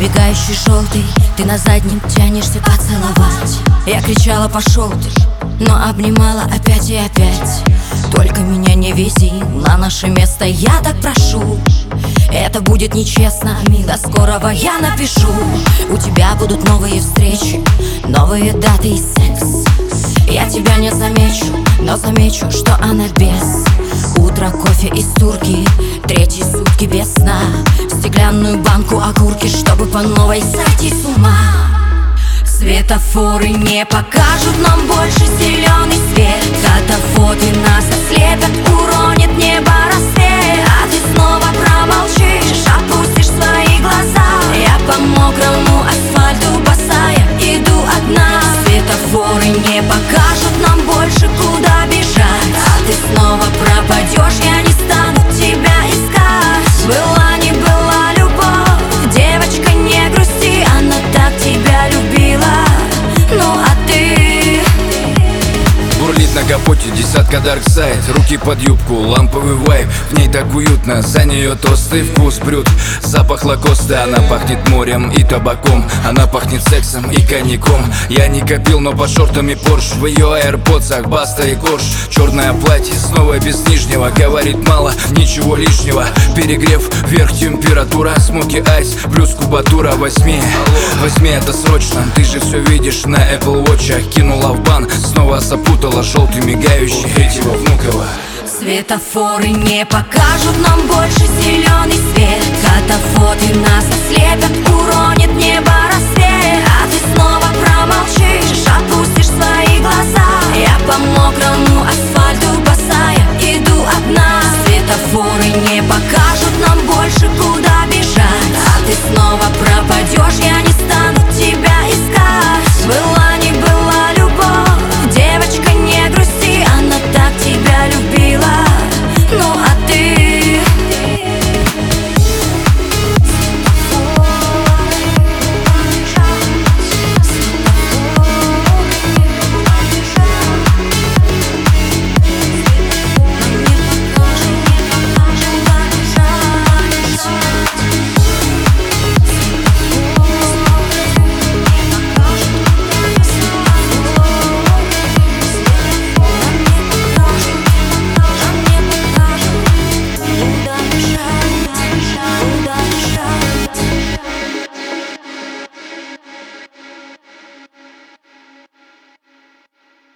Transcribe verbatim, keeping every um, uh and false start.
Мигающий желтый, ты на заднем тянешься поцеловать. Я кричала: пошел ты, но обнимала опять и опять. Только меня не вези на наше место, я так прошу. Это будет нечестно, до скорого я напишу. У тебя будут новые встречи, новые даты и секс. Я тебя не замечу, но замечу, что она без. Утро, кофе из турки, третьи сутки без сна. В стеклянную банку огурки, чтобы по новой сойти с ума. Светофоры не покажут нам больше зеленый свет. Катафоты нас ослепят, уронит небо рассвет. А ты снова промолчишь, опустишь свои глаза. Я по мокрому асфальту босая иду одна. Светофоры не покажут нам больше, куда бежать. А ты снова пропадешь, я не стану тебя искать. Была не была любовь, девочка, не грусти. Она так тебя любила, ну а ты? Бурлит на капоте десятка Dark Side. Руки под юбку, ламповый вайб. В ней так уютно, за нее толстый вкус брют. Запах лакоста, она пахнет морем и табаком. Она пахнет сексом и коньяком. Я не копил, но под шортами Порш. В ее аирподсах Баста и Корж. Черное платье, снова без нижнего. Говорит мало, ничего лишнего. Перегрев, вверх температура. Смоки айс, плюс кубатура. Возьми, возьми это срочно. Ты же все видишь на Apple Watch. Кинула в бан, снова запутала. Желтый мигающий, третьего Внукова. Светофоры не покажут нам больше зеленый свет. Катафоры